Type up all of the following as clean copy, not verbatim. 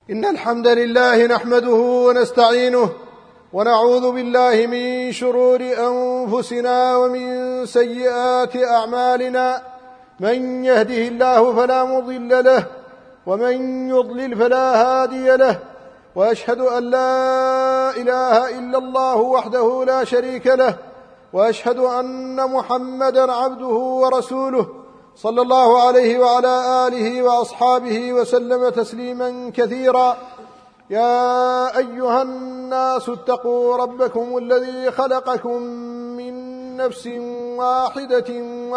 إن الحمد لله نحمده ونستعينه ونعوذ بالله من شرور أنفسنا ومن سيئات أعمالنا. من يهده الله فلا مضل له ومن يضلل فلا هادي له، وأشهد أن لا إله إلا الله وحده لا شريك له، وأشهد أن محمدا عبده ورسوله صلى الله عليه وعلى آله وأصحابه وسلم تسليما كثيرا. يا أيها الناس اتقوا ربكم الذي خلقكم من نفس واحدة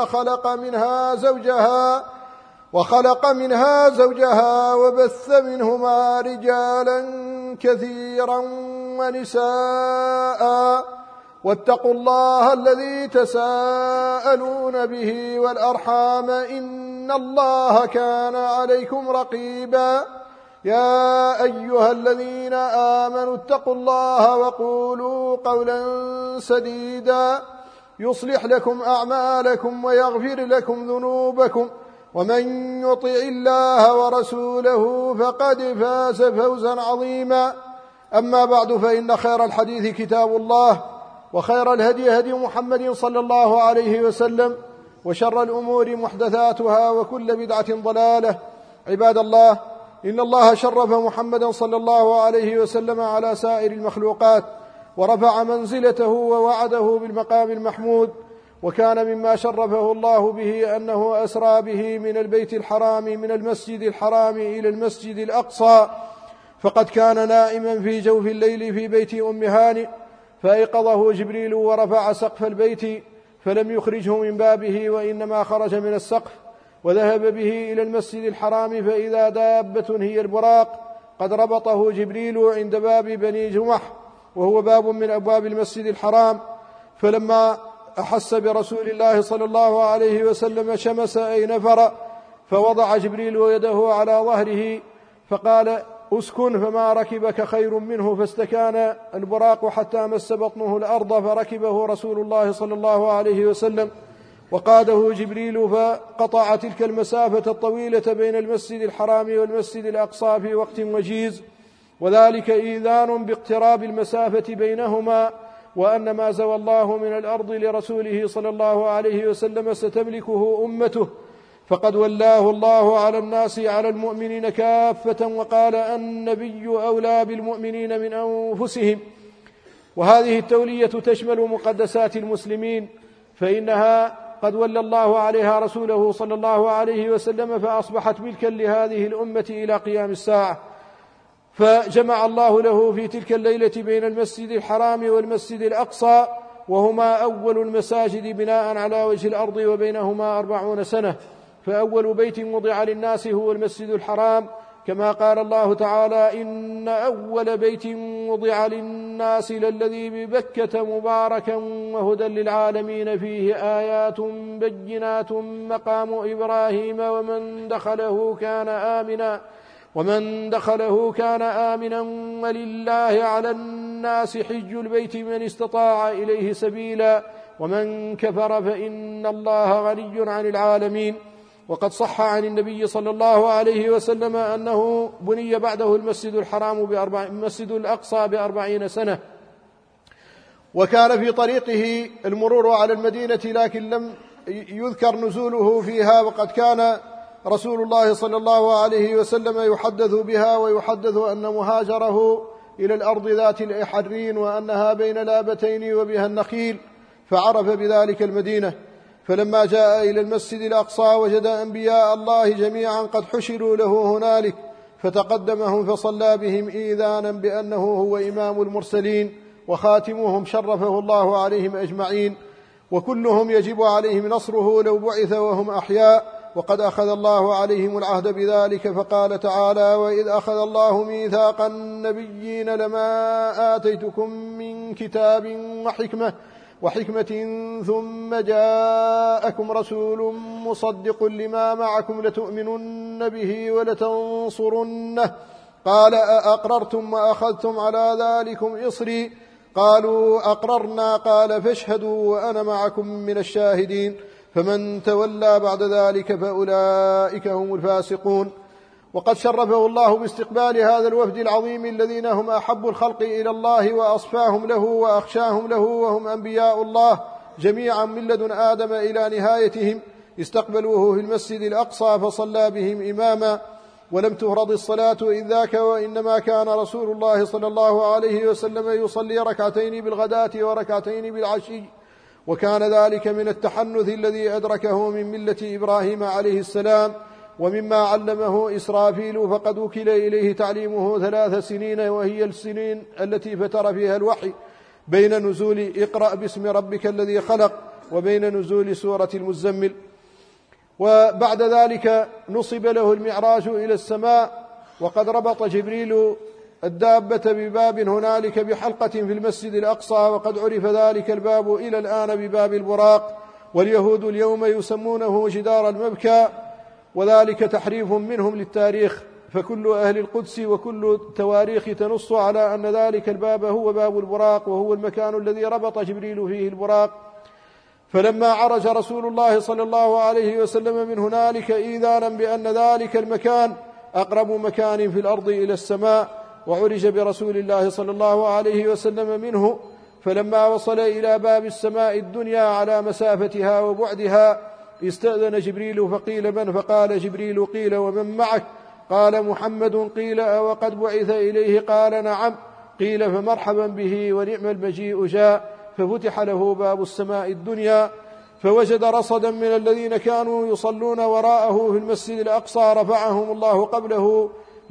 وخلق منها زوجها وبث منهما رجالا كثيرا ونساء، واتقوا الله الذي تساءلون به والأرحام إن الله كان عليكم رقيبا. يا أيها الذين آمنوا اتقوا الله وقولوا قولا سديدا يصلح لكم أعمالكم ويغفر لكم ذنوبكم، ومن يطع الله ورسوله فقد فاز فوزا عظيما. أما بعد، فإن خير الحديث كتاب الله، وخير الهدي هدي محمد صلى الله عليه وسلم، وشر الأمور محدثاتها، وكل بدعة ضلالة. عباد الله، إن الله شرف محمدا صلى الله عليه وسلم على سائر المخلوقات، ورفع منزلته ووعده بالمقام المحمود. وكان مما شرفه الله به أنه أسرى به من البيت الحرام من المسجد الحرام إلى المسجد الأقصى، فقد كان نائما في جوف الليل في بيت أم هانئ، فأيقظه جبريل ورفع سقف البيت فلم يخرجه من بابه، وإنما خرج من السقف وذهب به إلى المسجد الحرام، فإذا دابة هي البراق قد ربطه جبريل عند باب بني جمح، وهو باب من أبواب المسجد الحرام. فلما أحس برسول الله صلى الله عليه وسلم شمس أي نفر، فوضع جبريل يده على ظهره فقال: اسكن، فما ركبك خير منه، فاستكان البراق حتى مس بطنه الأرض، فركبه رسول الله صلى الله عليه وسلم وقاده جبريل، فقطع تلك المسافة الطويلة بين المسجد الحرام والمسجد الأقصى في وقت وجيز، وذلك إيذان باقتراب المسافة بينهما، وأن ما زوى الله من الأرض لرسوله صلى الله عليه وسلم ستملكه أمته، فقد ولاه الله على الناس على المؤمنين كافة، وقال: النبي أولى بالمؤمنين من أنفسهم. وهذه التولية تشمل مقدسات المسلمين، فإنها قد ولى الله عليها رسوله صلى الله عليه وسلم، فأصبحت ملكا لهذه الأمة إلى قيام الساعة. فجمع الله له في تلك الليلة بين المسجد الحرام والمسجد الأقصى، وهما أول المساجد بناء على وجه الأرض، وبينهما 40 سنة. فأول بيت وضع للناس هو المسجد الحرام، كما قال الله تعالى: إن أول بيت وضع للناس للذي ببكة مباركا وهدى للعالمين فيه آيات بينات مقام إبراهيم ومن دخله كان آمنا ولله على الناس حج البيت من استطاع إليه سبيلا ومن كفر فإن الله غني عن العالمين. وقد صح عن النبي صلى الله عليه وسلم أنه بني بعده المسجد الأقصى ب40 سنة، وكان في طريقه المرور على المدينة، لكن لم يذكر نزوله فيها. وقد كان رسول الله صلى الله عليه وسلم يحدث بها، ويحدث أن مهاجره إلى الأرض ذات الحرين، وأنها بين لابتين وبها النخيل، فعرف بذلك المدينة. فلما جاء إلى المسجد الأقصى وجد أنبياء الله جميعا قد حشروا له هنالك، فتقدمهم فصلى بهم إيذانا بأنه هو إمام المرسلين وخاتمهم، شرفه الله عليهم أجمعين، وكلهم يجب عليهم نصره لو بعث وهم أحياء. وقد أخذ الله عليهم العهد بذلك، فقال تعالى: وإذ أخذ الله ميثاق النبيين لما آتيتكم من كتاب وحكمة ثم جاءكم رسول مصدق لما معكم لتؤمنن به ولتنصرنه، قال: أأقررتم وأخذتم على ذلكم إصري؟ قالوا: أقررنا. قال: فاشهدوا وأنا معكم من الشاهدين. فمن تولى بعد ذلك فأولئك هم الفاسقون. وقد شرفه الله باستقبال هذا الوفد العظيم الذين هم أحب الخلق إلى الله وأصفاهم له وأخشاهم له، وهم أنبياء الله جميعا من لدن آدم إلى نهايتهم. استقبلوه في المسجد الأقصى فصلى بهم إماما، ولم تفرض الصلاة إذ ذاك، وإنما كان رسول الله صلى الله عليه وسلم يصلي ركعتين بالغداة وركعتين بالعشي، وكان ذلك من التحنث الذي أدركه من ملة إبراهيم عليه السلام، ومما علمه إسرافيل، فقد وكل إليه تعليمه 3 سنين، وهي السنين التي فتر فيها الوحي بين نزول اقرأ باسم ربك الذي خلق وبين نزول سورة المزمل. وبعد ذلك نصب له المعراج إلى السماء، وقد ربط جبريل الدابة بباب هنالك بحلقة في المسجد الأقصى، وقد عرف ذلك الباب إلى الآن بباب البراق، واليهود اليوم يسمونه جدار المبكى، وذلك تحريف منهم للتاريخ، فكل أهل القدس وكل التواريخ تنص على أن ذلك الباب هو باب البراق، وهو المكان الذي ربط جبريل فيه البراق. فلما عرج رسول الله صلى الله عليه وسلم من هنالك إيذانا بأن ذلك المكان أقرب مكان في الأرض إلى السماء، وعرج برسول الله صلى الله عليه وسلم منه، فلما وصل إلى باب السماء الدنيا على مسافتها وبعدها استأذن جبريل، فقيل من؟ فقال جبريل قيل ومن معك؟ قال محمد. قيل وقد بعث إليه؟ قال نعم. قيل فمرحبا به ونعم المجيء جاء. ففتح له باب السماء الدنيا، فوجد رصدا من الذين كانوا يصلون وراءه في المسجد الأقصى رفعهم الله قبله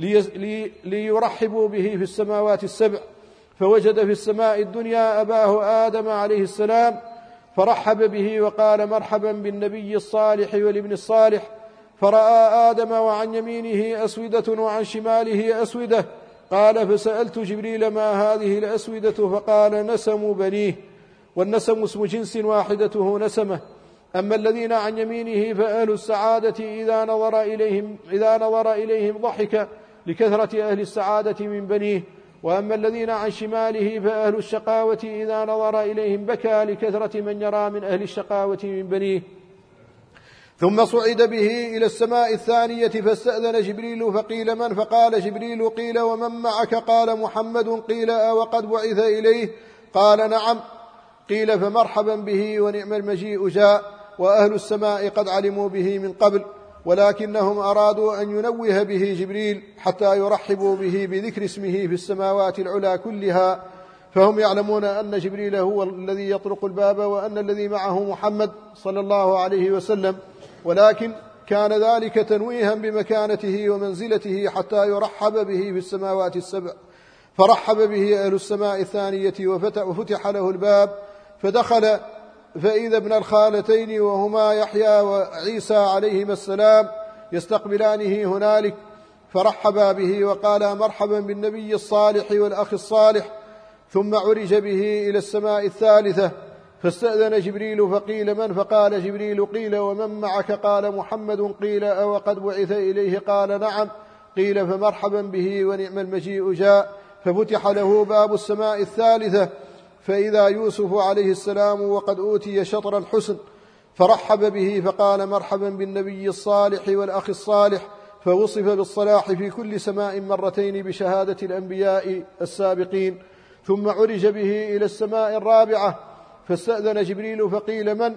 ليرحبوا به في السماوات السبع، فوجد في السماء الدنيا أباه آدم عليه السلام، فرحب به وقال مرحبا بالنبي الصالح والابن الصالح. فرأى آدم وعن يمينه أسودة وعن شماله أسودة. قال فسألت جبريل ما هذه الأسودة؟ فقال نسم بنيه، والنسم اسم جنس واحدته نسمة. أما الذين عن يمينه فأهل السعادة إذا نظر إليهم ضحك لكثرة أهل السعادة من بنيه، وأما الذين عن شماله فأهل الشقاوة إذا نظر إليهم بكى لكثرة من يرى من أهل الشقاوة من بنيه. ثم صعد به إلى السماء الثانية فاستأذن جبريل، فقيل من؟ فقال جبريل قيل ومن معك؟ قال محمد. قيل وقد بعث إليه؟ قال نعم. قيل فمرحبا به ونعم المجيء جاء. وأهل السماء قد علموا به من قبل، ولكنهم أرادوا أن ينوه به جبريل حتى يرحبوا به بذكر اسمه في السماوات العلى كلها، فهم يعلمون أن جبريل هو الذي يطرق الباب، وأن الذي معه محمد صلى الله عليه وسلم، ولكن كان ذلك تنويها بمكانته ومنزلته حتى يرحب به في السماوات السبع. فرحب به أهل السماء الثانية وفتح له الباب، فدخل فإذا ابن الخالتين وهما يحيى وعيسى عليهما السلام يستقبلانه هنالك، فرحبا به وقال مرحبا بالنبي الصالح والأخ الصالح. ثم عرج به إلى السماء الثالثة فاستأذن جبريل، فقيل من؟ فقال جبريل قيل ومن معك؟ قال محمد. قيل أوقد بعث إليه؟ قال نعم. قيل فمرحبا به ونعم المجيء جاء. ففتح له باب السماء الثالثة فإذا يوسف عليه السلام وقد أوتي شطر الحسن، فرحب به فقال مرحبا بالنبي الصالح والأخ الصالح، فوصف بالصلاح في كل سماء مرتين بشهادة الأنبياء السابقين. ثم عرج به إلى السماء الرابعة فاستأذن جبريل، فقيل من؟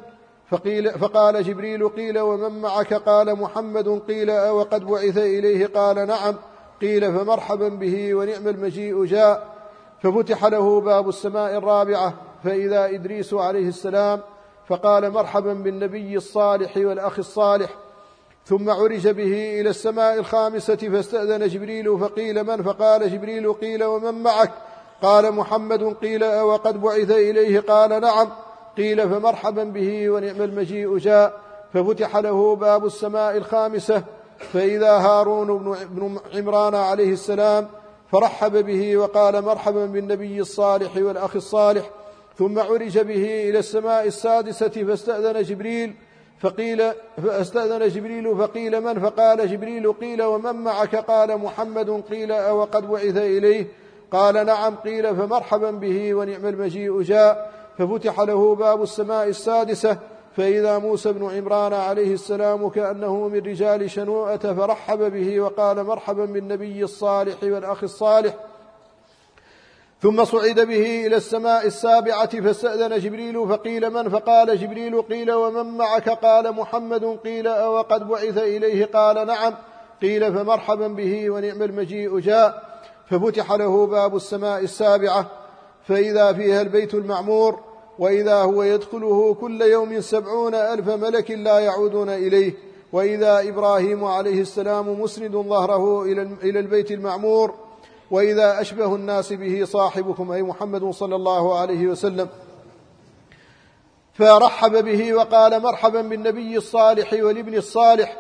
فقال جبريل قيل ومن معك؟ قال محمد. قيل وقد بعث إليه؟ قال نعم. قيل فمرحبا به ونعم المجيء جاء. ففتح له باب السماء الرابعة فإذا إدريس عليه السلام، فقال مرحبا بالنبي الصالح والأخ الصالح. ثم عرج به إلى السماء الخامسة فاستأذن جبريل، فقيل من؟ فقال جبريل قيل ومن معك؟ قال محمد. قيل وقد بعث إليه؟ قال نعم. قيل فمرحبا به ونعم المجيء جاء. ففتح له باب السماء الخامسة فإذا هارون بن عمران عليه السلام، فرحب به وقال مرحبا بالنبي الصالح والأخ الصالح. ثم عرج به إلى السماء السادسة فاستأذن جبريل، فقيل من؟ فقال جبريل قيل ومن معك؟ قال محمد. قيل وقد بعث إليه؟ قال نعم. قيل فمرحبا به ونعم المجيء جاء. ففتح له باب السماء السادسة فإذا موسى بن عمران عليه السلام كأنه من رجال شنوءة فرحب به وقال مرحبا بالنبي الصالح والأخ الصالح. ثم صعد به إلى السماء السابعة فاستأذن جبريل فقيل من؟ فقال جبريل قيل ومن معك؟ قال محمد. قيل أوقد بعث إليه؟ قال نعم. قيل فمرحبا به ونعم المجيء جاء. ففتح له باب السماء السابعة فإذا فيها البيت المعمور، وإذا هو يدخله كل يوم 70,000 ملك لا يعودون إليه، وإذا إبراهيم عليه السلام مسند ظهره إلى البيت المعمور، وإذا أشبه الناس به صاحبكم أي محمد صلى الله عليه وسلم. فرحب به وقال مرحبا بالنبي الصالح والابن الصالح.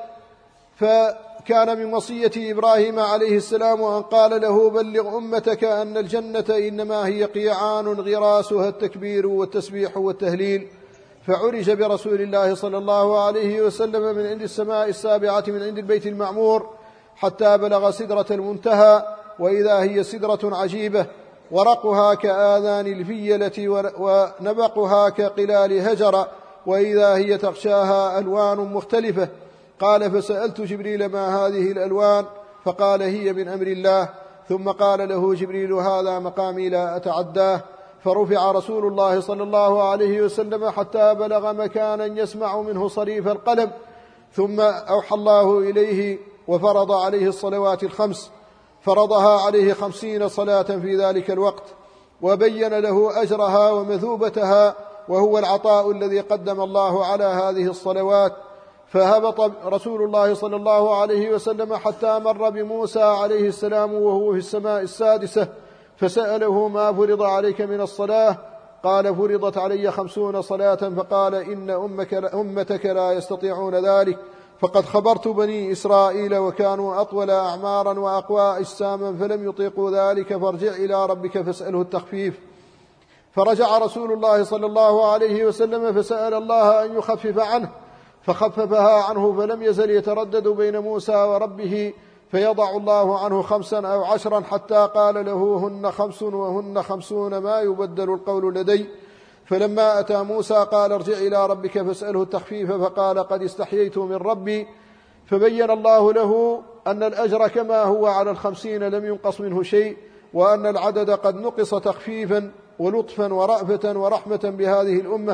فكان من وصية إبراهيم عليه السلام أن قال له بلغ أمتك أن الجنة إنما هي قيعان غراسها التكبير والتسبيح والتهليل. فعرج برسول الله صلى الله عليه وسلم من عند السماء السابعة من عند البيت المعمور حتى بلغ سدرة المنتهى، وإذا هي سدرة عجيبة ورقها كآذان الفيلة ونبقها كقلال هجر، وإذا هي تغشاها ألوان مختلفة. قال فسألت جبريل ما هذه الألوان؟ فقال هي من أمر الله. ثم قال له جبريل هذا مقامي لا أتعداه. فرفع رسول الله صلى الله عليه وسلم حتى بلغ مكانا يسمع منه صريف القلم، ثم أوحى الله إليه وفرض عليه الصلوات الخمس، فرضها عليه 50 صلاة في ذلك الوقت، وبين له أجرها ومثوبتها، وهو العطاء الذي قدم الله على هذه الصلوات. فهبط رسول الله صلى الله عليه وسلم حتى مر بموسى عليه السلام وهو في السماء السادسة، فسأله ما فرض عليك من الصلاة؟ قال فرضت علي 50 صلاة. فقال إن أمتك لا يستطيعون ذلك، فقد خبرت بني إسرائيل وكانوا أطول أعمارا وأقوى أجساما فلم يطيقوا ذلك، فارجع إلى ربك فاسأله التخفيف. فرجع رسول الله صلى الله عليه وسلم فسأل الله أن يخفف عنه، فخففها عنه، فلم يزل يتردد بين موسى وربه، فيضع الله عنه 5 أو 10 حتى قال له هن 5 وهن 50 ما يبدل القول لدي. فلما أتى موسى قال ارجع إلى ربك فاسأله التخفيف، فقال قد استحييت من ربي. فبين الله له أن الأجر كما هو على 50 لم ينقص منه شيء، وأن العدد قد نقص تخفيفا ولطفا ورأفة ورحمة بهذه الأمة.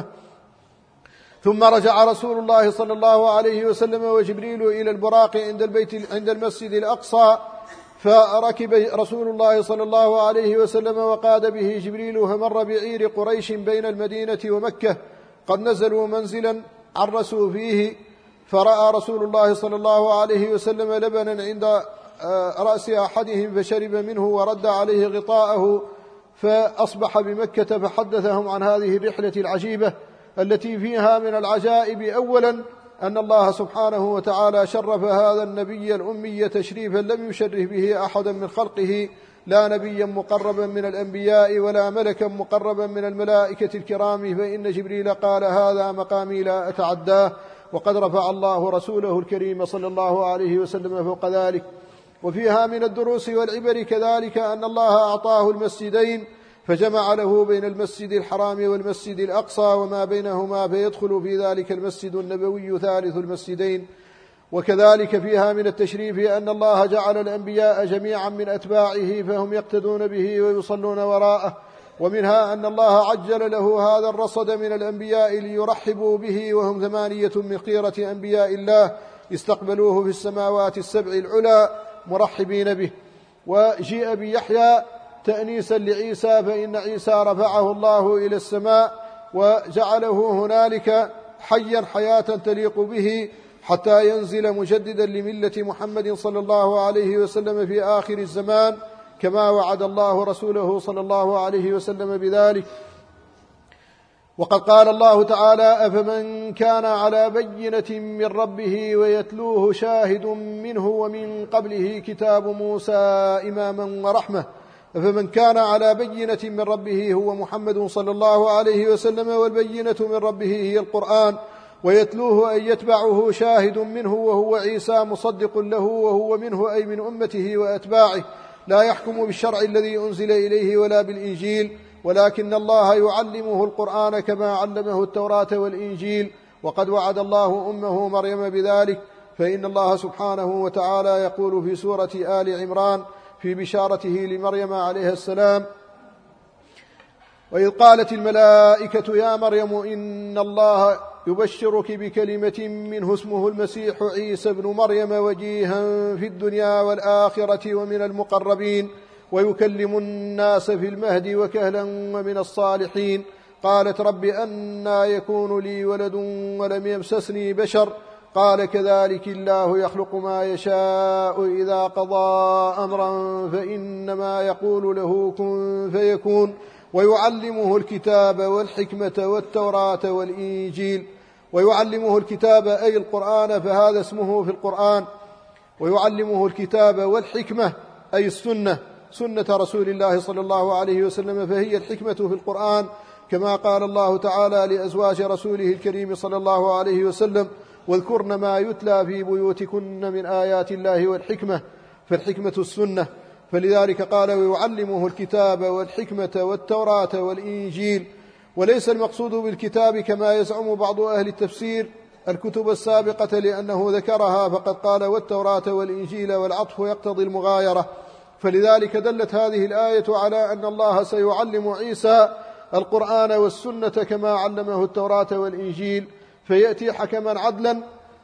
ثم رجع رسول الله صلى الله عليه وسلم وجبريل إلى البراق عند المسجد الأقصى، فركب رسول الله صلى الله عليه وسلم وقاد به جبريل، فمر بعير قريش بين المدينة ومكة قد نزلوا منزلا عرسوا فيه، فرأى رسول الله صلى الله عليه وسلم لبنا عند رأس أحدهم فشرب منه ورد عليه غطاءه، فأصبح بمكة فحدثهم عن هذه الرحلة العجيبة التي فيها من العجائب أولا أن الله سبحانه وتعالى شرف هذا النبي الأمي تشريفا لم يشرف به أحدا من خلقه، لا نبيا مقربا من الأنبياء ولا ملكا مقربا من الملائكة الكرام، فإن جبريل قال هذا مقامي لا أتعداه، وقد رفع الله رسوله الكريم صلى الله عليه وسلم فوق ذلك. وفيها من الدروس والعبر كذلك أن الله أعطاه المسجدين، فجمع له بين المسجد الحرام والمسجد الأقصى وما بينهما، فيدخل في ذلك المسجد النبوي ثالث المسجدين. وكذلك فيها من التشريف أن الله جعل الأنبياء جميعا من أتباعه فهم يقتدون به ويصلون وراءه. ومنها أن الله عجل له هذا الرصد من الأنبياء ليرحبوا به، وهم 8 من خيرة أنبياء الله استقبلوه في السماوات السبع العلى مرحبين به. وجيء بيحيى تأنيسا لعيسى، فإن عيسى رفعه الله إلى السماء وجعله هنالك حيا حياة تليق به حتى ينزل مجددا لملة محمد صلى الله عليه وسلم في آخر الزمان، كما وعد الله رسوله صلى الله عليه وسلم بذلك. وقد قال الله تعالى أفمن كان على بينة من ربه ويتلوه شاهد منه ومن قبله كتاب موسى إماما ورحمة. فمن كان على بينة من ربه هو محمد صلى الله عليه وسلم، والبينة من ربه هي القرآن، ويتلوه أن يتبعه شاهد منه وهو عيسى مصدق له، وهو منه أي من أمته وأتباعه، لا يحكم بالشرع الذي أنزل إليه ولا بالإنجيل، ولكن الله يعلمه القرآن كما علمه التوراة والإنجيل، وقد وعد الله أمه مريم بذلك، فإن الله سبحانه وتعالى يقول في سورة آل عمران في بشارته لمريم عليه السلام: وإذ قالت الملائكة يا مريم إن الله يبشرك بكلمة منه اسمه المسيح عيسى ابن مريم وجيها في الدنيا والآخرة ومن المقربين ويكلم الناس في المهد وكهلا ومن الصالحين. قالت رب أنى يكون لي ولد ولم يمسسني بشر قال كذلك الله يخلق ما يشاء إذا قضى أمرا فإنما يقول له كن فيكون. ويعلمه الكتاب والحكمة والتوراة والإنجيل. ويعلمه الكتاب أي القرآن، فهذا اسمه في القرآن. ويعلمه الكتاب والحكمة أي السنة، سنة رسول الله صلى الله عليه وسلم، فهي الحكمة في القرآن، كما قال الله تعالى لأزواج رسوله الكريم صلى الله عليه وسلم: واذكرن ما يتلى في بيوتكن من آيات الله والحكمة، فالحكمة السنة. فلذلك قال: ويعلمه الكتاب والحكمة والتوراة والإنجيل. وليس المقصود بالكتاب كما يزعم بعض أهل التفسير الكتب السابقة، لأنه ذكرها فقد قال والتوراة والإنجيل، والعطف يقتضي المغايرة. فلذلك دلت هذه الآية على أن الله سيعلم عيسى القرآن والسنة كما علمه التوراة والإنجيل، فيأتي حكما عدلا،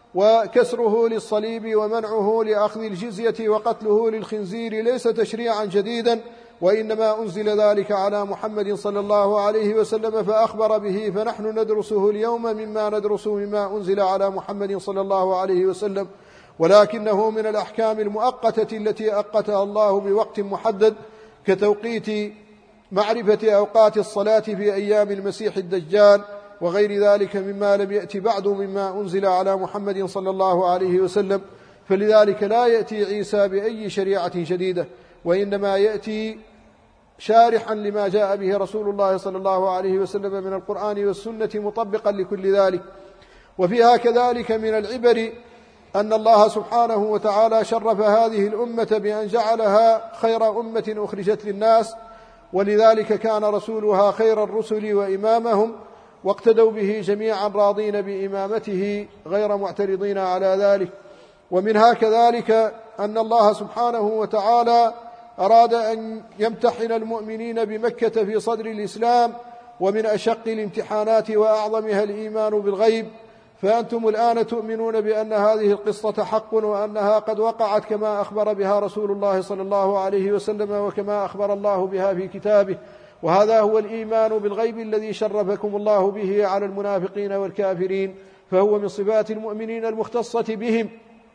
وكسره للصليب ومنعه لأخذ الجزية وقتله للخنزير ليس تشريعا جديدا، وإنما أنزل ذلك على محمد صلى الله عليه وسلم فأخبر به، فنحن ندرسه اليوم مما ندرس مما أنزل على محمد صلى الله عليه وسلم، ولكنه من الأحكام المؤقتة التي أقتها الله بوقت محدد، كتوقيت معرفة أوقات الصلاة في أيام المسيح الدجال وغير ذلك مما لم يأتي بعد مما أنزل على محمد صلى الله عليه وسلم. فلذلك لا يأتي عيسى بأي شريعة جديدة، وإنما يأتي شارحا لما جاء به رسول الله صلى الله عليه وسلم من القرآن والسنة مطبقا لكل ذلك. وفيها كذلك من العبر أن الله سبحانه وتعالى شرف هذه الأمة بأن جعلها خير أمة أخرجت للناس، ولذلك كان رسولها خير الرسل وإمامهم، واقتدوا به جميعا راضين بإمامته غير معترضين على ذلك. ومنها كذلك أن الله سبحانه وتعالى أراد أن يمتحن المؤمنين بمكة في صدر الإسلام، ومن أشق الامتحانات وأعظمها الإيمان بالغيب. فأنتم الآن تؤمنون بأن هذه القصة حق وأنها قد وقعت كما أخبر بها رسول الله صلى الله عليه وسلم، وكما أخبر الله بها في كتابه، وهذا هو الإيمان بالغيب الذي شرفكم الله به على المنافقين والكافرين، فهو من صفات المؤمنين المختصة بهم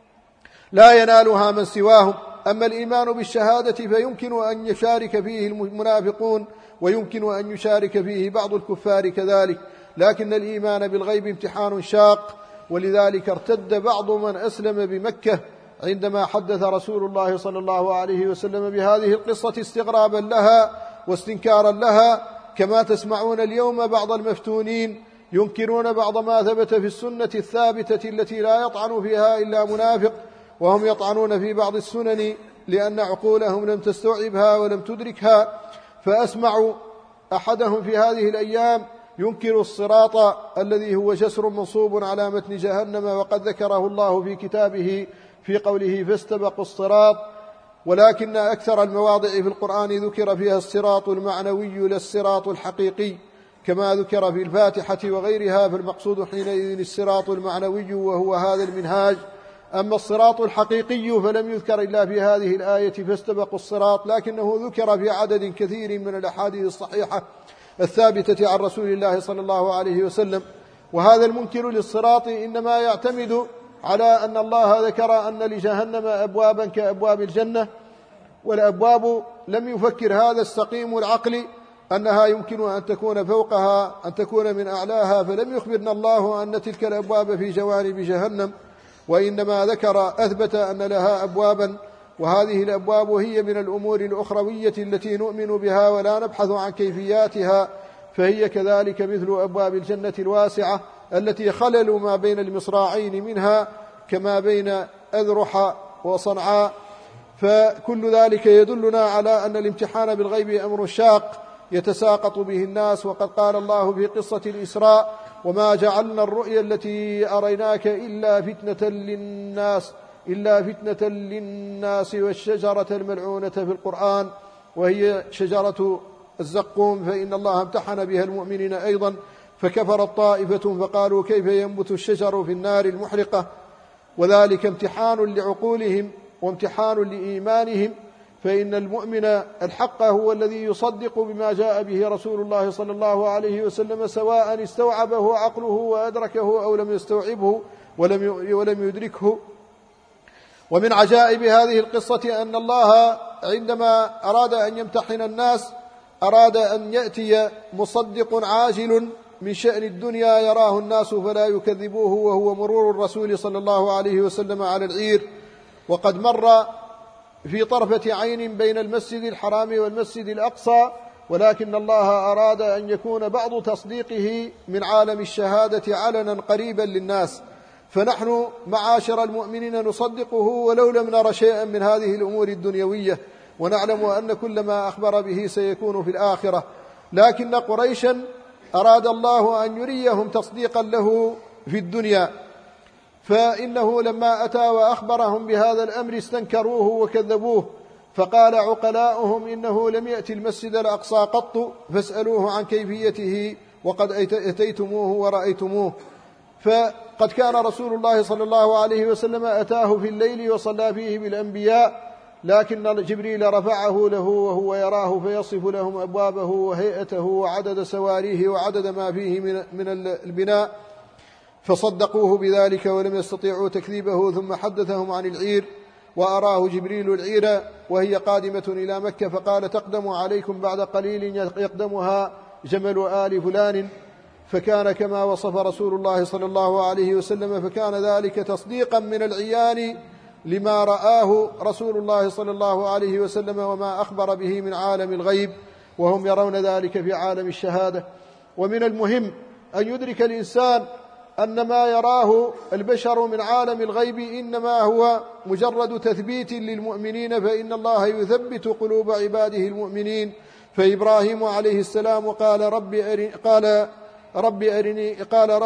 لا ينالها من سواهم. أما الإيمان بالشهادة فيمكن أن يشارك فيه المنافقون، ويمكن أن يشارك فيه بعض الكفار كذلك، لكن الإيمان بالغيب امتحان شاق، ولذلك ارتد بعض من أسلم بمكة عندما حدث رسول الله صلى الله عليه وسلم بهذه القصة استغرابا لها واستنكارا لها، كما تسمعون اليوم بعض المفتونين ينكرون بعض ما ثبت في السنة الثابتة التي لا يطعن فيها إلا منافق، وهم يطعنون في بعض السنن لأن عقولهم لم تستوعبها ولم تدركها. فأسمع أحدهم في هذه الأيام ينكر الصراط الذي هو جسر منصوب على متن جهنم، وقد ذكره الله في كتابه في قوله فاستبقوا الصراط، ولكن أكثر المواضع في القرآن ذكر فيها الصراط المعنوي لا الصراط الحقيقي، كما ذكر في الفاتحة وغيرها، فالمقصود حينئذ الصراط المعنوي وهو هذا المنهاج. أما الصراط الحقيقي فلم يذكر إلا في هذه الآية فاستبقوا الصراط، لكنه ذكر في عدد كثير من الأحاديث الصحيحة الثابتة عن رسول الله صلى الله عليه وسلم. وهذا المنكر للصراط إنما يعتمد على أن الله ذكر أن لجهنم أبوابا كأبواب الجنة، والأبواب لم يفكر هذا السقيم العقل أنها يمكن أن تكون فوقها، أن تكون من أعلاها، فلم يخبرنا الله أن تلك الأبواب في جوانب جهنم، وإنما ذكر أثبت أن لها أبوابا، وهذه الأبواب هي من الأمور الأخروية التي نؤمن بها ولا نبحث عن كيفياتها، فهي كذلك مثل أبواب الجنة الواسعة التي خللوا ما بين المصراعين منها كما بين أذرح وصنعاء. فكل ذلك يدلنا على أن الامتحان بالغيب أمر شاق يتساقط به الناس. وقد قال الله في قصة الإسراء وما جعلنا الرؤيا التي أريناك إلا فتنة للناس والشجرة الملعونة في القرآن وهي شجرة الزقوم، فإن الله امتحن بها المؤمنين أيضا فكفرت طائفة فقالوا كيف ينبت الشجر في النار المحرقة، وذلك امتحان لعقولهم وامتحان لإيمانهم، فإن المؤمن الحق هو الذي يصدق بما جاء به رسول الله صلى الله عليه وسلم سواء استوعبه عقله وأدركه أو لم يستوعبه ولم يدركه. ومن عجائب هذه القصة أن الله عندما أراد أن يمتحن الناس أراد أن يأتي مصدق عاجل من شأن الدنيا يراه الناس فلا يكذبوه، وهو مرور الرسول صلى الله عليه وسلم على العير، وقد مر في طرفة عين بين المسجد الحرام والمسجد الأقصى، ولكن الله أراد أن يكون بعض تصديقه من عالم الشهادة علنا قريبا للناس، فنحن معاشر المؤمنين نصدقه ولو لم نر شيئا من هذه الأمور الدنيوية، ونعلم أن كل ما أخبر به سيكون في الآخرة، لكن قريشا أراد الله أن يريهم تصديقا له في الدنيا، فإنه لما أتى وأخبرهم بهذا الأمر استنكروه وكذبوه، فقال عقلاؤهم إنه لم يأتي المسجد الأقصى قط فاسألوه عن كيفيته وقد أتيتموه ورأيتموه. فقد كان رسول الله صلى الله عليه وسلم أتاه في الليل وصلى فيه بالأنبياء، لكن جبريل رفعه له وهو يراه فيصف لهم أبوابه وهيئته وعدد سواريه وعدد ما فيه من البناء، فصدقوه بذلك ولم يستطيعوا تكذيبه. ثم حدثهم عن العير وأراه جبريل العير وهي قادمة إلى مكة، فقال تقدم عليكم بعد قليل يقدمها جمل آل فلان، فكان كما وصف رسول الله صلى الله عليه وسلم، فكان ذلك تصديقا من العيان لما رآه رسول الله صلى الله عليه وسلم وما أخبر به من عالم الغيب، وهم يرون ذلك في عالم الشهادة. ومن المهم أن يدرك الإنسان أن ما يراه البشر من عالم الغيب إنما هو مجرد تثبيت للمؤمنين، فإن الله يثبت قلوب عباده المؤمنين. فإبراهيم عليه السلام قال ربي أرني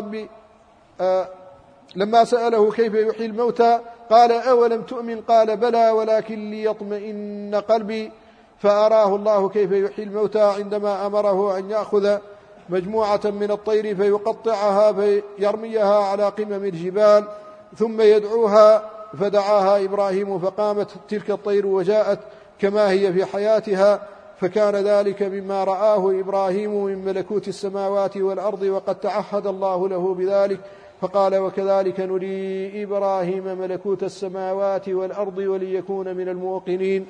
لما سأله كيف يحيي الموتى قال أولم تؤمن قال بلى ولكن ليطمئن قلبي، فأراه الله كيف يحيي الموتى عندما أمره أن يأخذ مجموعة من الطير فيقطعها فيرميها على قمم الجبال ثم يدعوها، فدعاها إبراهيم فقامت تلك الطير وجاءت كما هي في حياتها، فكان ذلك مما رآه إبراهيم من ملكوت السماوات والأرض، وقد تعهد الله له بذلك، فقال وكذلك نري إبراهيم ملكوت السماوات والأرض وليكون من الموقنين.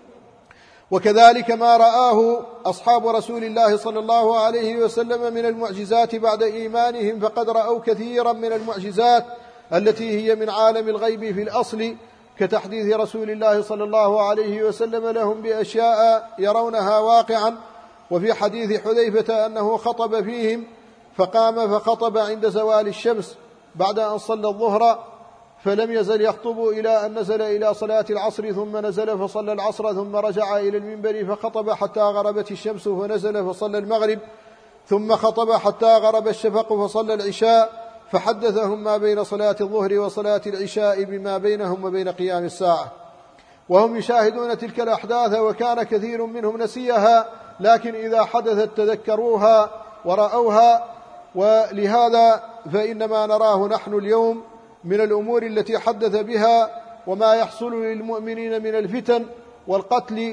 وكذلك ما رآه أصحاب رسول الله صلى الله عليه وسلم من المعجزات بعد إيمانهم، فقد رأوا كثيرا من المعجزات التي هي من عالم الغيب في الأصل، كتحديث رسول الله صلى الله عليه وسلم لهم بأشياء يرونها واقعا. وفي حديث حذيفة أنه خطب فيهم فقام فخطب عند زوال الشمس بعد أن صلى الظهر، فلم يزل يخطب إلى أن نزل إلى صلاة العصر، ثم نزل فصلى العصر، ثم رجع إلى المنبر فخطب حتى غربت الشمس، فنزل فصلى المغرب، ثم خطب حتى غرب الشفق فصلى العشاء، فحدثهم ما بين صلاة الظهر وصلاة العشاء بما بينهم وبين قيام الساعة، وهم يشاهدون تلك الأحداث وكان كثير منهم نسيها، لكن إذا حدثت تذكروها ورأوها. ولهذا فإنما نراه نحن اليوم من الأمور التي حدث بها وما يحصل للمؤمنين من الفتن والقتل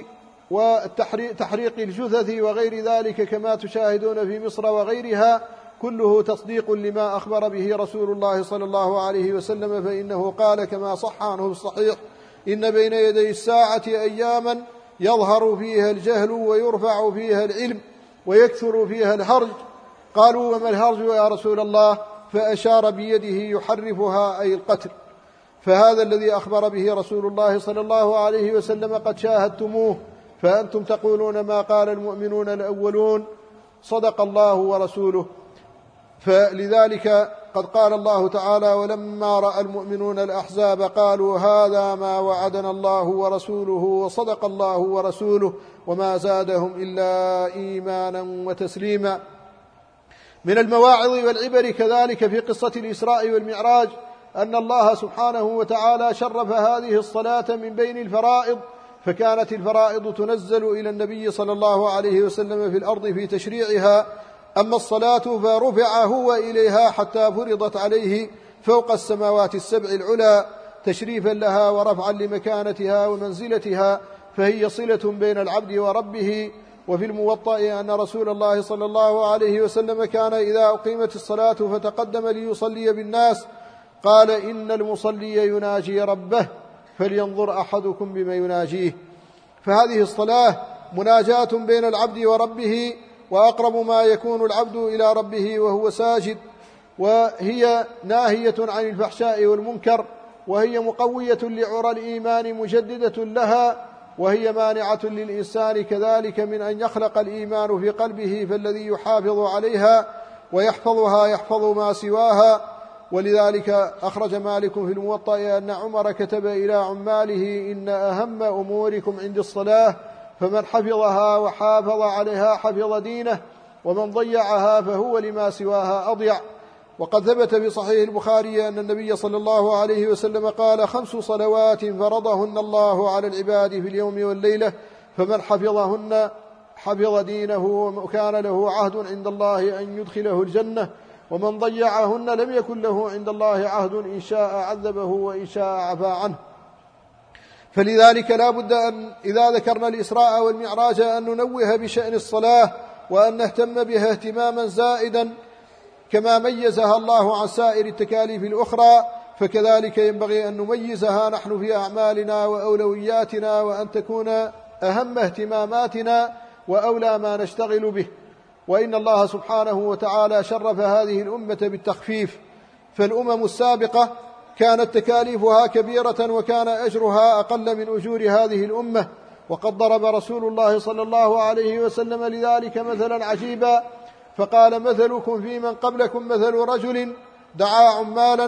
وتحريق الجثث وغير ذلك كما تشاهدون في مصر وغيرها، كله تصديق لما أخبر به رسول الله صلى الله عليه وسلم، فإنه قال كما صح عنه الصحيح: إن بين يدي الساعة أياما يظهر فيها الجهل ويرفع فيها العلم ويكثر فيها الهرج. قالوا وما الهرج يا رسول الله؟ فأشار بيده يحرفها أي القتل. فهذا الذي أخبر به رسول الله صلى الله عليه وسلم قد شاهدتموه، فأنتم تقولون ما قال المؤمنون الأولون صدق الله ورسوله. فلذلك قد قال الله تعالى: ولما رأى المؤمنون الأحزاب قالوا هذا ما وعدنا الله ورسوله وصدق الله ورسوله وما زادهم إلا إيمانا وتسليما. من المواعظ والعبر كذلك في قصة الإسراء والمعراج أن الله سبحانه وتعالى شرف هذه الصلاة من بين الفرائض، فكانت الفرائض تنزل إلى النبي صلى الله عليه وسلم في الأرض في تشريعها، أما الصلاة فرفع هو إليها حتى فرضت عليه فوق السماوات السبع العلى تشريفا لها ورفعا لمكانتها ومنزلتها، فهي صلة بين العبد وربه. وفي الموطأ أن رسول الله صلى الله عليه وسلم كان إذا أقيمت الصلاة فتقدم ليصلي بالناس قال: إن المصلي يناجي ربه فلينظر أحدكم بما يناجيه. فهذه الصلاة مناجاة بين العبد وربه، وأقرب ما يكون العبد إلى ربه وهو ساجد، وهي ناهية عن الفحشاء والمنكر، وهي مقوية لعرى الإيمان مجددة لها، وهي مانعة للإنسان كذلك من أن يخلق الإيمان في قلبه، فالذي يحافظ عليها ويحفظها يحفظ ما سواها. ولذلك أخرج مالك في الموطأ أن عمر كتب إلى عماله: إن أهم أموركم عند الصلاة، فمن حفظها وحافظ عليها حفظ دينه، ومن ضيعها فهو لما سواها أضيع. وقد ثبت في صحيح البخاري أن النبي صلى الله عليه وسلم قال: 5 صلوات فرضهن الله على العباد في اليوم والليلة، فمن حفظهن حفظ دينه وكان له عهد عند الله أن يدخله الجنة، ومن ضيعهن لم يكن له عند الله عهد، إن شاء عذبه وإن شاء عفا عنه. فلذلك لا بد أن إذا ذكرنا الإسراء والمعراج أن ننوه بشأن الصلاة، وأن نهتم بها اهتماما زائدا، كما ميزها الله عن سائر التكاليف الأخرى، فكذلك ينبغي أن نميزها نحن في أعمالنا وأولوياتنا، وأن تكون أهم اهتماماتنا وأولى ما نشتغل به. وإن الله سبحانه وتعالى شرف هذه الأمة بالتخفيف، فالأمم السابقة كانت تكاليفها كبيرة وكان أجرها أقل من أجور هذه الأمة، وقد ضرب رسول الله صلى الله عليه وسلم لذلك مثلا عجيبا، فقال: مثلكم في من قبلكم مثل رجل دعا عمالا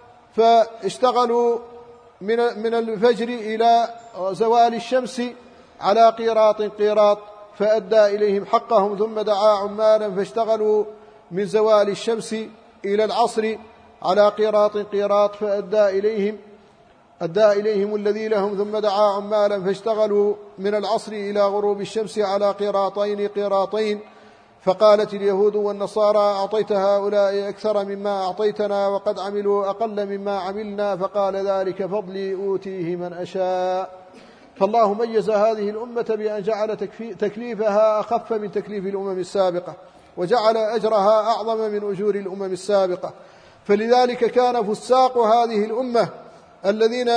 فاشتغلوا من الفجر إلى زوال الشمس على قيراط فأدى إليهم حقهم، ثم دعا عمالا فاشتغلوا من زوال الشمس إلى العصر على قيراط فأدى إليهم الذي لهم، ثم دعا عمالا فاشتغلوا من العصر إلى غروب الشمس على قيراطين. فقالت اليهود والنصارى: أعطيت هؤلاء أكثر مما أعطيتنا وقد عملوا أقل مما عملنا، فقال: ذلك فضلي أوتيه من أشاء. فالله ميز هذه الأمة بأن جعل تكليفها أخف من تكليف الأمم السابقة، وجعل أجرها أعظم من أجور الأمم السابقة. فلذلك كان فساق هذه الأمة الذين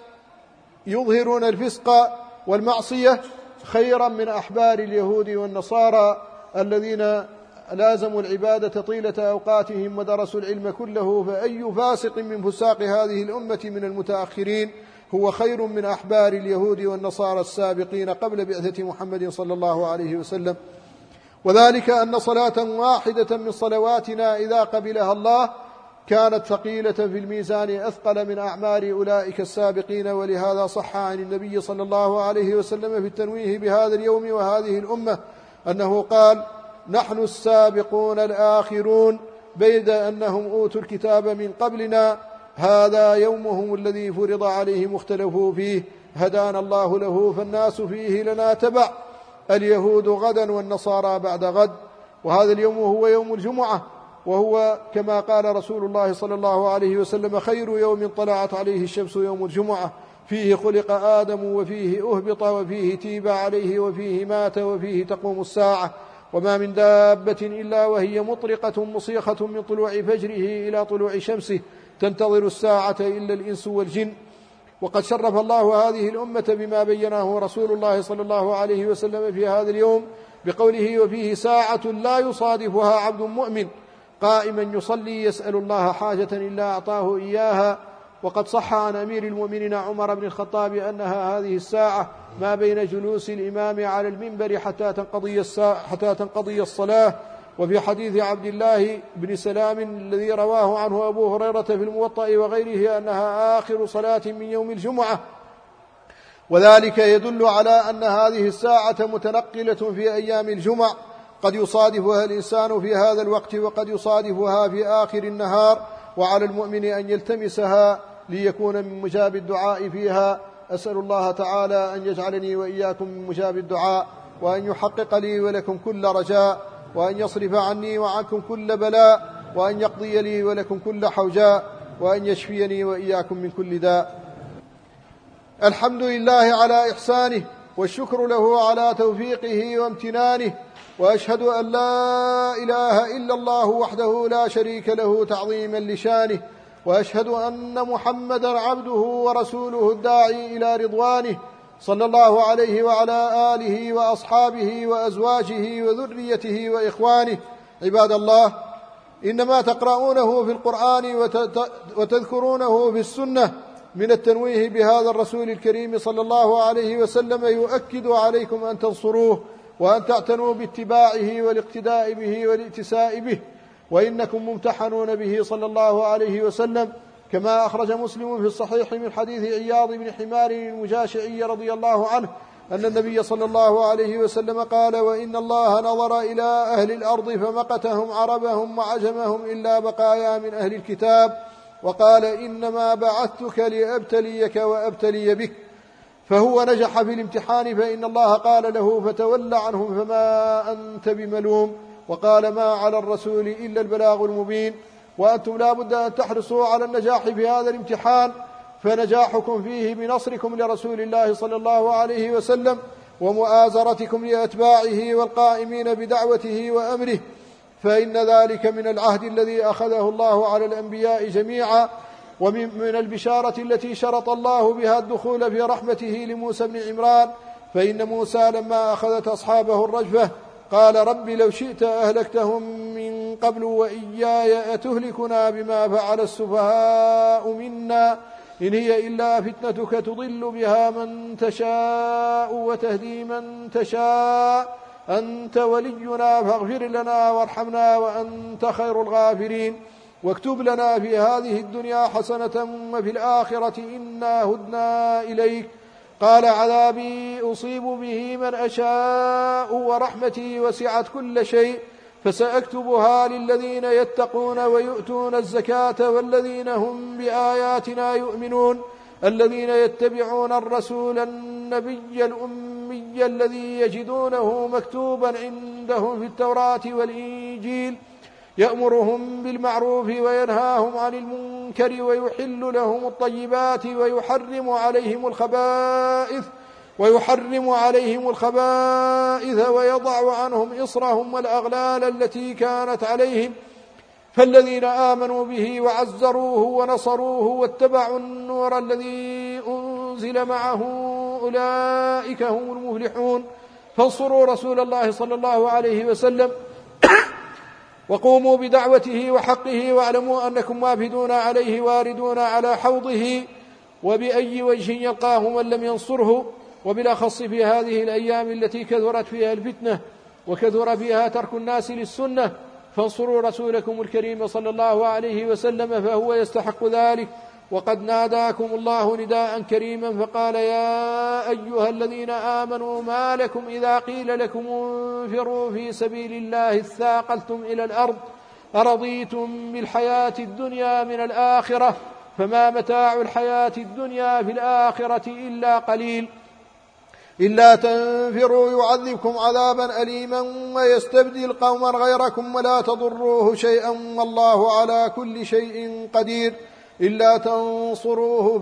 يظهرون الفسق والمعصية خيرا من أحبار اليهود والنصارى الذين لازموا العبادة طيلة أوقاتهم ودرسوا العلم كله. فأي فاسق من فساق هذه الأمة من المتأخرين هو خير من أحبار اليهود والنصارى السابقين قبل بعثة محمد صلى الله عليه وسلم. وذلك أن صلاة واحدة من صلواتنا إذا قبلها الله كانت ثقيلة في الميزان أثقل من أعمال أولئك السابقين. ولهذا صح عن النبي صلى الله عليه وسلم في التنويه بهذا اليوم وهذه الأمة أنه قال: نحن السابقون الآخرون، بيد أنهم أوتوا الكتاب من قبلنا، هذا يومهم الذي فرض عليهم اختلفوا فيه، هدانا الله له فالناس فيه لنا تبع، اليهود غدا والنصارى بعد غد. وهذا اليوم هو يوم الجمعة، وهو كما قال رسول الله صلى الله عليه وسلم: خير يوم طلعت عليه الشمس يوم الجمعة، فيه خلق آدم وفيه أهبط وفيه تيب عليه وفيه مات وفيه تقوم الساعة، وما من دابة إلا وهي مطرقة مصيخة من طلوع فجره إلى طلوع شمسه تنتظر الساعة إلا الإنس والجن. وقد شرف الله هذه الأمة بما بيناه رسول الله صلى الله عليه وسلم في هذا اليوم بقوله: وفيه ساعة لا يصادفها عبد مؤمن قائما يصلي يسأل الله حاجة إلا أعطاه إياها. وقد صح عن أمير المؤمنين عمر بن الخطاب أنها هذه الساعة ما بين جلوس الإمام على المنبر حتى تنقضي الصلاة. وفي حديث عبد الله بن سلام الذي رواه عنه أبو هريرة في الموطأ وغيره أنها آخر صلاة من يوم الجمعة، وذلك يدل على أن هذه الساعة متنقلة في أيام الجمع. قد يصادفها الإنسان في هذا الوقت وقد يصادفها في آخر النهار، وعلى المؤمن أن يلتمسها ليكون من مجاب الدعاء فيها. أسأل الله تعالى أن يجعلني وإياكم من مجاب الدعاء، وأن يحقق لي ولكم كل رجاء، وأن يصرف عني وعنكم كل بلاء، وأن يقضي لي ولكم كل حوجاء، وأن يشفيني وإياكم من كل داء. الحمد لله على إحسانه، والشكر له على توفيقه وامتنانه، وأشهد أن لا إله إلا الله وحده لا شريك له تعظيما لشانه، وأشهد أن محمدا عبده ورسوله الداعي إلى رضوانه، صلى الله عليه وعلى آله وأصحابه وأزواجه وذريته وإخوانه. عباد الله، إنما تقرؤونه في القرآن وتذكرونه في السنة من التنويه بهذا الرسول الكريم صلى الله عليه وسلم يؤكد عليكم أن تنصروه وأن تعتنوا باتباعه والاقتداء به والائتساء به، وإنكم ممتحنون به صلى الله عليه وسلم، كما أخرج مسلم في الصحيح من حديث عياض بن حمار المجاشعي رضي الله عنه أن النبي صلى الله عليه وسلم قال: وإن الله نظر إلى أهل الأرض فمقتهم عربهم وعجمهم إلا بقايا من أهل الكتاب، وقال: إنما بعثتك لأبتليك وأبتلي بك. فهو نجح في الامتحان، فإن الله قال له: فتول عنهم فما أنت بملوم، وقال: ما على الرسول إلا البلاغ المبين. وأنتم لا بد أن تحرصوا على النجاح في هذا الامتحان، فنجاحكم فيه بنصركم لرسول الله صلى الله عليه وسلم ومؤازرتكم لأتباعه والقائمين بدعوته وأمره، فإن ذلك من العهد الذي أخذه الله على الأنبياء جميعا، ومن البشارة التي شرط الله بها الدخول في رحمته لموسى بن عمران. فإن موسى لما أخذت أصحابه الرجفة قال: رب لو شئت أهلكتهم من قبل وإياي أتهلكنا بما فعل السفهاء منا إن هي إلا فتنتك تضل بها من تشاء وتهدي من تشاء أنت ولينا فاغفر لنا وارحمنا وأنت خير الغافرين، واكتب لنا في هذه الدنيا حسنة وفي الآخرة إنا هدنا إليك. قال: عذابي أصيب به من أشاء ورحمتي وسعت كل شيء، فسأكتبها للذين يتقون ويؤتون الزكاة والذين هم بآياتنا يؤمنون، الذين يتبعون الرسول النبي الأمي الذي يجدونه مكتوبا عندهم في التوراة والإنجيل، يأمرهم بالمعروف وينهاهم عن المنكر ويحل لهم الطيبات ويحرم عليهم الخبائث ويضع عنهم إصرهم والأغلال التي كانت عليهم. فالذين آمنوا به وعزروه ونصروه واتبعوا النور الذي أنزل معه أولئك هم المفلحون. فانصروا رسول الله صلى الله عليه وسلم وقوموا بدعوته وحقه، واعلموا أنكم وافدون عليه واردون على حوضه، وبأي وجه يلقاه من لم ينصره، وبالأخص في هذه الأيام التي كثرت فيها الفتنة وكثر فيها ترك الناس للسنة. فانصروا رسولكم الكريم صلى الله عليه وسلم فهو يستحق ذلك. وقد ناداكم الله نداء كريما فقال: يا أيها الذين آمنوا ما لكم إذا قيل لكم انفروا في سبيل الله اثاقلتم إلى الأرض أرضيتم بالحياة الدنيا من الآخرة فما متاع الحياة الدنيا في الآخرة إلا قليل. إلا تنفروا يعذبكم عذابا أليما ويستبدل قوما غيركم ولا تضروه شيئا والله على كل شيء قدير. إلا تنصروه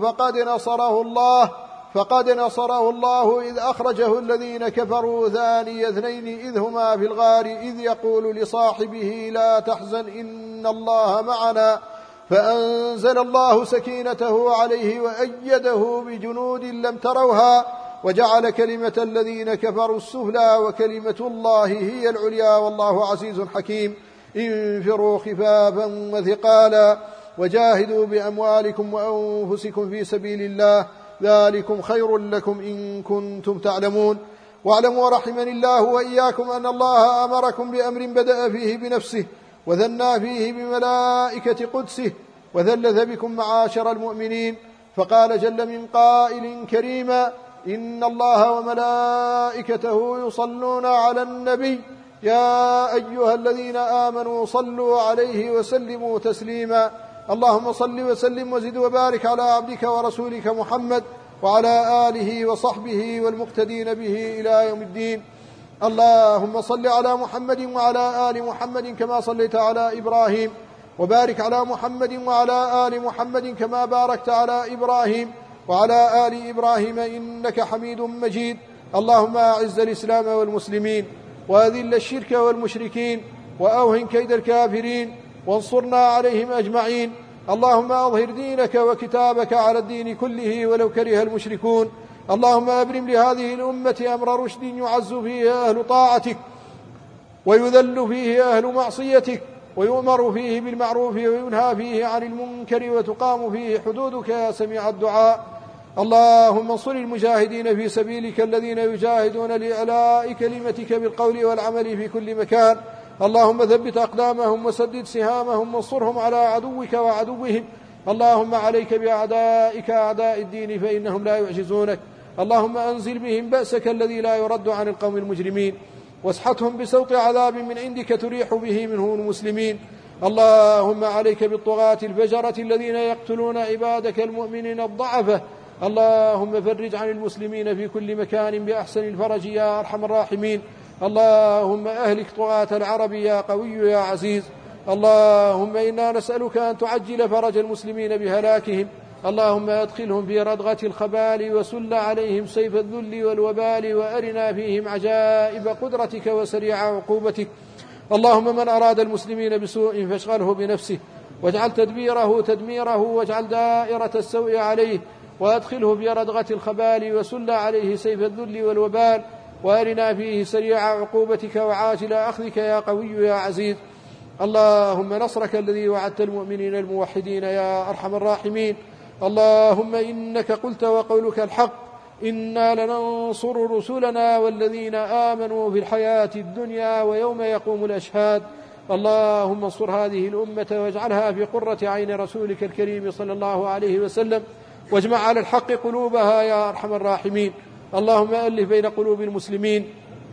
فقد نصره الله إذ أخرجه الذين كفروا ثاني اثنين إذ هما في الغار إذ يقول لصاحبه لا تحزن إن الله معنا فأنزل الله سكينته عليه وأيده بجنود لم تروها وجعل كلمة الذين كفروا السفلى وكلمة الله هي العليا والله عزيز حكيم. انفروا خفافا وثقالا وجاهدوا بأموالكم وأنفسكم في سبيل الله ذلكم خير لكم إن كنتم تعلمون. واعلموا رحمني الله وإياكم أن الله أمركم بأمر بدأ فيه بنفسه وثنى فيه بملائكة قدسه وثلث بكم معاشر المؤمنين، فقال جل من قائل كريما: إن الله وملائكته يصلون على النبي يا أيها الذين آمنوا صلوا عليه وسلموا تسليما. اللهم صل وسلم وزد وبارك على عبدك ورسولك محمد وعلى آله وصحبه والمقتدين به إلى يوم الدين. اللهم صل على محمد وعلى آل محمد كما صليت على إبراهيم، وبارك على محمد وعلى آل محمد كما باركت على إبراهيم وعلى آل إبراهيم إنك حميد مجيد. اللهم أعز الإسلام والمسلمين، وأذل الشرك والمشركين، وأوهن كيد الكافرين، وانصرنا عليهم أجمعين. اللهم أظهر دينك وكتابك على الدين كله ولو كره المشركون. اللهم أبرم لهذه الأمة أمر رشد يعز فيه أهل طاعتك ويذل فيه أهل معصيتك، ويؤمر فيه بالمعروف وينهى فيه عن المنكر، وتقام فيه حدودك يا سميع الدعاء. اللهم انصر المجاهدين في سبيلك الذين يجاهدون لإعلاء كلمتك بالقول والعمل في كل مكان. اللهم ثبت أقدامهم وسدد سهامهم وانصرهم على عدوك وعدوهم. اللهم عليك بأعدائك أعداء الدين فإنهم لا يعجزونك. اللهم أنزل بهم بأسك الذي لا يرد عن القوم المجرمين، واسحتهم بسوط عذاب من عندك تريح به منهم المسلمين. اللهم عليك بالطغاة الفجرة الذين يقتلون عبادك المؤمنين الضعفة. اللهم فرج عن المسلمين في كل مكان بأحسن الفرج يا أرحم الراحمين. اللهم أهلك طغاة العرب يا قوي يا عزيز. اللهم إنا نسألك أن تعجل فرج المسلمين بهلاكهم. اللهم أدخلهم في ردغة الخبال، وسل عليهم سيف الذل والوبال، وأرنا فيهم عجائب قدرتك وسريع عقوبتك. اللهم من أراد المسلمين بسوء فاشغله بنفسه، واجعل تدبيره تدميره، واجعل دائرة السوء عليه، وأدخله في ردغة الخبال، وسل عليه سيف الذل والوبال، وأرنا فيه سريع عقوبتك وعاجل أخذك يا قوي يا عزيز. اللهم نصرك الذي وعدت المؤمنين الموحدين يا أرحم الراحمين. اللهم إنك قلت وقولك الحق: إنا لننصر رسلنا والذين آمنوا في الحياة الدنيا ويوم يقوم الأشهاد. اللهم انصر هذه الأمة واجعلها في قرة عين رسولك الكريم صلى الله عليه وسلم، واجمع على الحق قلوبها يا أرحم الراحمين. اللهم ألف بين قلوب المسلمين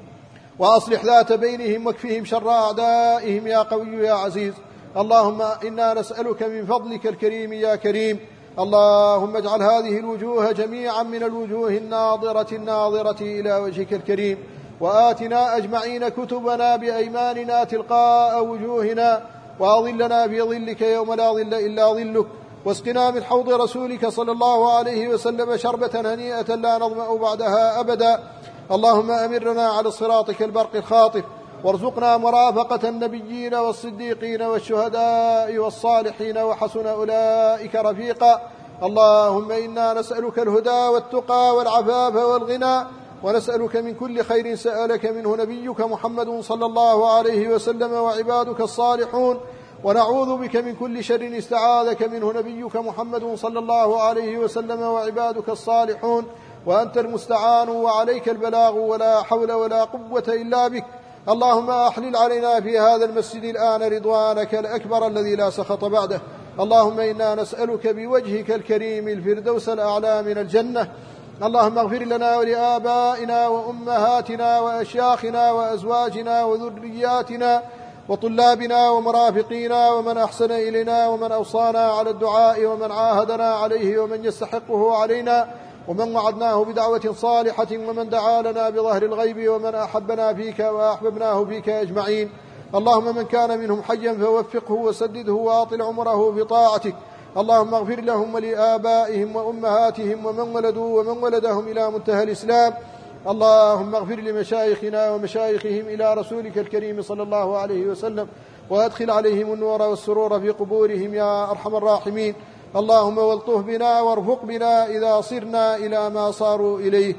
وأصلح ذات بينهم، واكفهم شر أعدائهم يا قوي يا عزيز. اللهم إنا نسألك من فضلك الكريم يا كريم. اللهم اجعل هذه الوجوه جميعا من الوجوه الناظرة إلى وجهك الكريم، وآتنا أجمعين كتبنا بأيماننا تلقاء وجوهنا، وأظلنا في ظلك يوم لا ظل إلا ظلك، واسقنا من حوض رسولك صلى الله عليه وسلم شربة هنيئة لا نظمأ بعدها أبدا. اللهم أمرنا على صراطك البرق الخاطف، وارزقنا مرافقة النبيين والصديقين والشهداء والصالحين، وحسن أولئك رفيقا. اللهم إنا نسألك الهدى والتقى والعفاف والغنى، ونسألك من كل خير سألك منه نبيك محمد صلى الله عليه وسلم وعبادك الصالحون، ونعوذ بك من كل شر استعاذك منه نبيك محمد صلى الله عليه وسلم وعبادك الصالحون، وأنت المستعان وعليك البلاغ، ولا حول ولا قوة إلا بك. اللهم أحلل علينا في هذا المسجد الآن رضوانك الأكبر الذي لا سخط بعده. اللهم إنا نسألك بوجهك الكريم الفردوس الأعلى من الجنة. اللهم اغفر لنا ولآبائنا وأمهاتنا وأشياخنا وأزواجنا وذرياتنا وطلابنا ومرافقينا ومن أحسن إلينا ومن أوصانا على الدعاء ومن عاهدنا عليه ومن يستحقه علينا ومن وعدناه بدعوة صالحة ومن دعا لنا بظهر الغيب ومن أحبنا فيك وأحببناه فيك أجمعين. اللهم من كان منهم حيا فوفقه وسدده وأطل عمره في طاعتك. اللهم اغفر لهم ولآبائهم وأمهاتهم ومن ولدوا ومن ولدهم إلى منتهى الإسلام. اللهم اغفر لمشايخنا ومشايخهم إلى رسولك الكريم صلى الله عليه وسلم، وأدخل عليهم النور والسرور في قبورهم يا أرحم الراحمين. اللهم والطف بنا وارفق بنا إذا صرنا إلى ما صاروا إليه.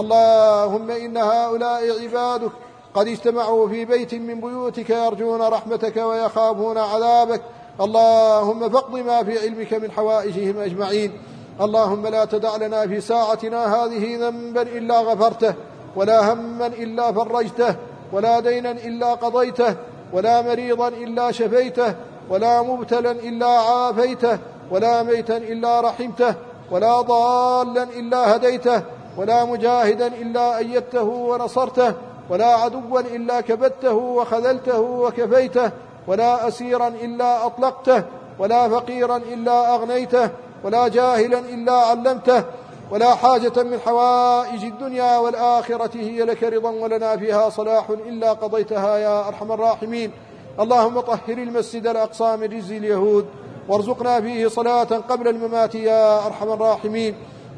اللهم إن هؤلاء عبادك قد اجتمعوا في بيت من بيوتك يرجون رحمتك ويخافون عذابك. اللهم فاقض ما في علمك من حوائجهم أجمعين. اللهم لا تدع لنا في ساعتنا هذه ذنبا إلا غفرته، ولا هما إلا فرجته، ولا دينا إلا قضيته، ولا مريضا إلا شفيته، ولا مبتلا إلا عافيته، ولا ميتا إلا رحمته، ولا ضالا إلا هديته، ولا مجاهدا إلا أيدته ونصرته، ولا عدوا إلا كبدته وخذلته وكفيته، ولا أسيرا إلا أطلقته، ولا فقيرا إلا أغنيته، ولا جاهلا إلا علمته، ولا حاجة من حوائج الدنيا والآخرة هي لك رضا ولنا فيها صلاح إلا قضيتها يا أرحم الراحمين. اللهم طهر المسجد الأقصى من رجز اليهود، وارزقنا فيه صلاة قبل الممات يا أرحم الراحمين.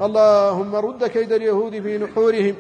اللهم رد كيد اليهود في نحورهم،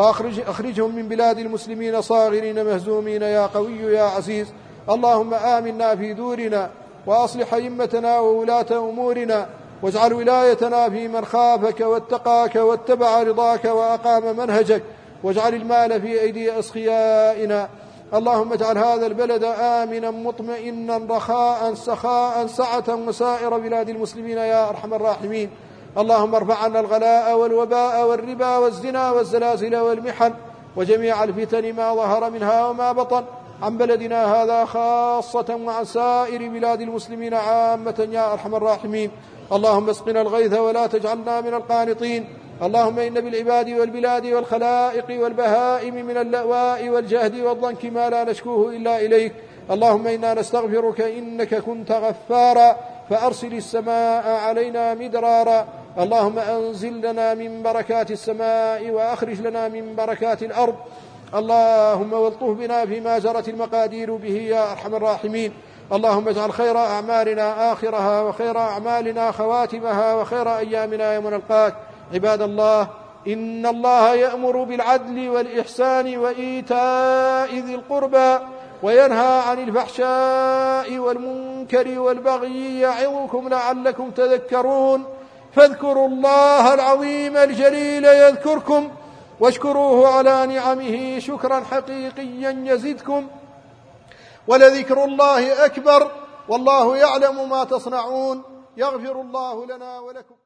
وأخرجهم من بلاد المسلمين صاغرين مهزومين يا قوي يا عزيز. اللهم آمنا في دورنا، وأصلح أئمتنا وولاة أمورنا، واجعل ولايتنا في من خافك واتقاك واتبع رضاك وأقام منهجك، واجعل المال في أيدي أسخيائنا. اللهم اجعل هذا البلد آمنا مطمئنا رخاء سخاء سعة وسائر بلاد المسلمين يا أرحم الراحمين. اللهم ارفع عنا الغلاء والوباء والربا والزنا والزلازل والمحن وجميع الفتن ما ظهر منها وما بطن عن بلدنا هذا خاصة وعن سائر بلاد المسلمين عامة يا أرحم الراحمين. اللهم اسقنا الغيث ولا تجعلنا من القانطين. اللهم إن بالعباد والبلاد والخلائق والبهائم من اللأواء والجهد والضنك ما لا نشكوه إلا إليك. اللهم إنا نستغفرك إنك كنت غفارا، فأرسل السماء علينا مدرارا. اللهم أنزل لنا من بركات السماء وأخرج لنا من بركات الأرض. اللهم والطف بنا فيما جرت المقادير به يا أرحم الراحمين. اللهم اجعل خير أعمالنا آخرها، وخير أعمالنا خواتمها، وخير أيامنا يوم نلقاك. عباد الله، إن الله يأمر بالعدل والإحسان وإيتاء ذي القربى، وينهى عن الفحشاء والمنكر والبغي، يعظكم لعلكم تذكرون. فاذكروا الله العظيم الجليل يذكركم، واشكروه على نعمه شكرا حقيقيا يزدكم، ولذكر الله أكبر، والله يعلم ما تصنعون. يغفر الله لنا ولكم.